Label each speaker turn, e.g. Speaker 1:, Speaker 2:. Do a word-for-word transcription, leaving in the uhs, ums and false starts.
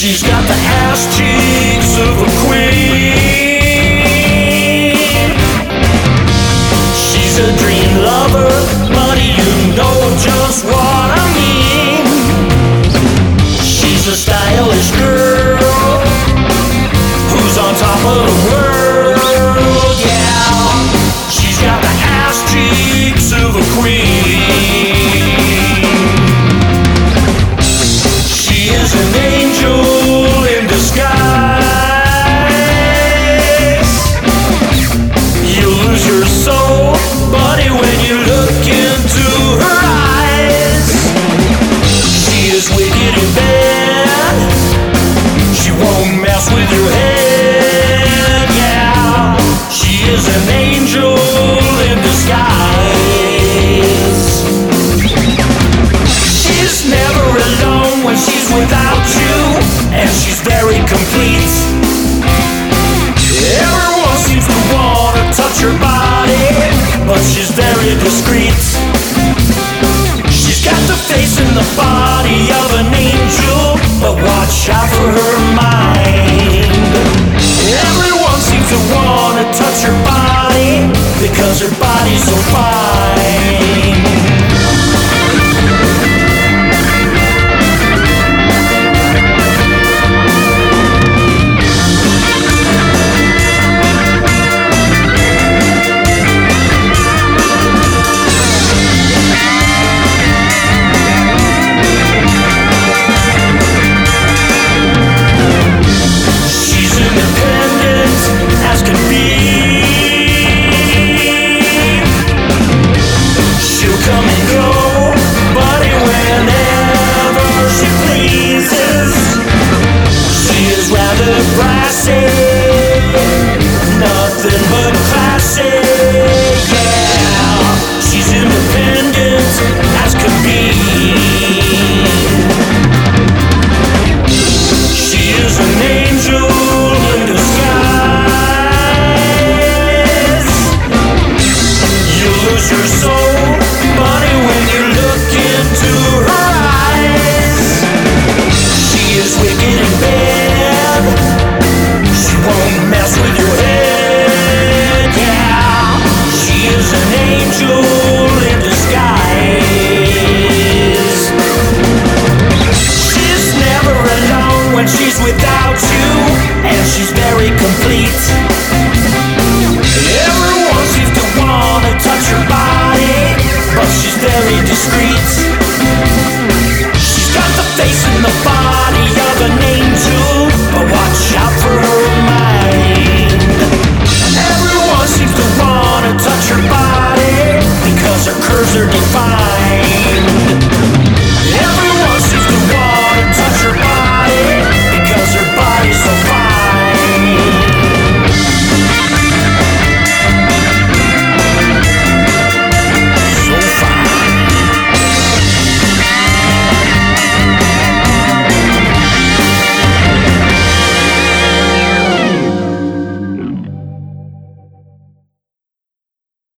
Speaker 1: She's got the ass cheeks of a queen. She's a dream lover, buddy, you know just what I mean. She's a stylish girl who's on top of the world, yeah. She's got the ass cheeks of a queen. She is an angel in disguise. You lose your soul, buddy, when you look into her eyes. She is wicked and bad. She won't mess with your head, yeah. She is an angel in disguise. She's never alone when she's without you, and she's very complete. Everyone seems to want to touch her body, but she's very discreet. She's got the face and the body of an angel, but watch out for her mind. Everyone seems to want to touch her body, because her body's so fine.